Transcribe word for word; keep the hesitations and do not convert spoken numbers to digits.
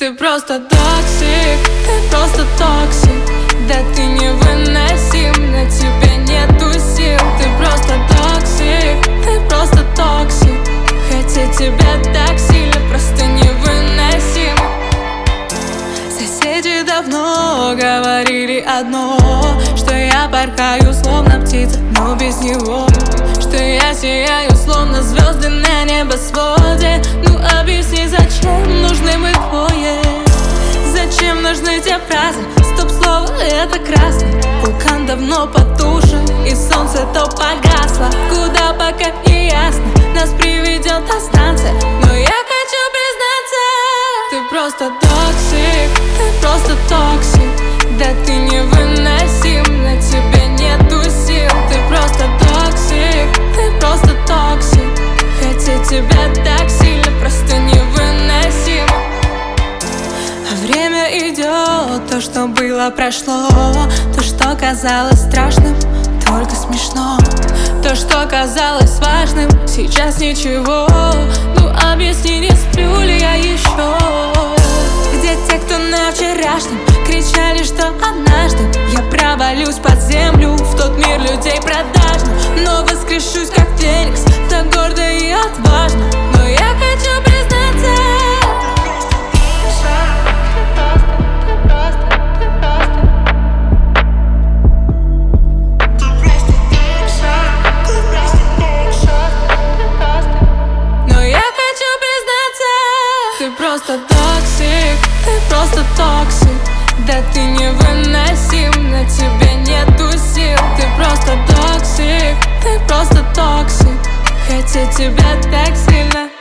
Ты просто токсик, ты просто токсик. Да ты невыносим, на тебя нету сил. Ты просто токсик, ты просто токсик. Хотеть тебя так сильно просто невыносим. Соседи давно говорили одно, что я порхаю словно птица, но без него. Что я сияю словно звезды на небосводе. Ну объясни, зачем нужны мы двое? Зачем нужны те фразы? Стоп-слово — это красный. Вулкан давно потушен, и солнце то погасло. Куда пока не ясно, нас приведет та станция. Но я хочу признаться, ты просто токсик, ты просто токсик. Да ты невыносим, на тебя нету сил. Ты просто токсик, ты просто токсик. Хотеть тебя так сильно просто невыносимо. А время идет, то, что было, прошло. То, что казалось страшным, только смешно. То, что казалось важным, сейчас ничего. Ну объясни, не сплю ли я еще? Где те, кто на вчерашнем кричали, что однажды я провалюсь под землю, в тот мир людей продажных, но воскрешусь как феникс, так гордо и отважно. Но я хочу признаться, ты просто токсик, ты просто токсик. Да ты невыносим, на тебя нету сил. Ты просто токсик, ты просто токсик. Хотеть тебя так сильно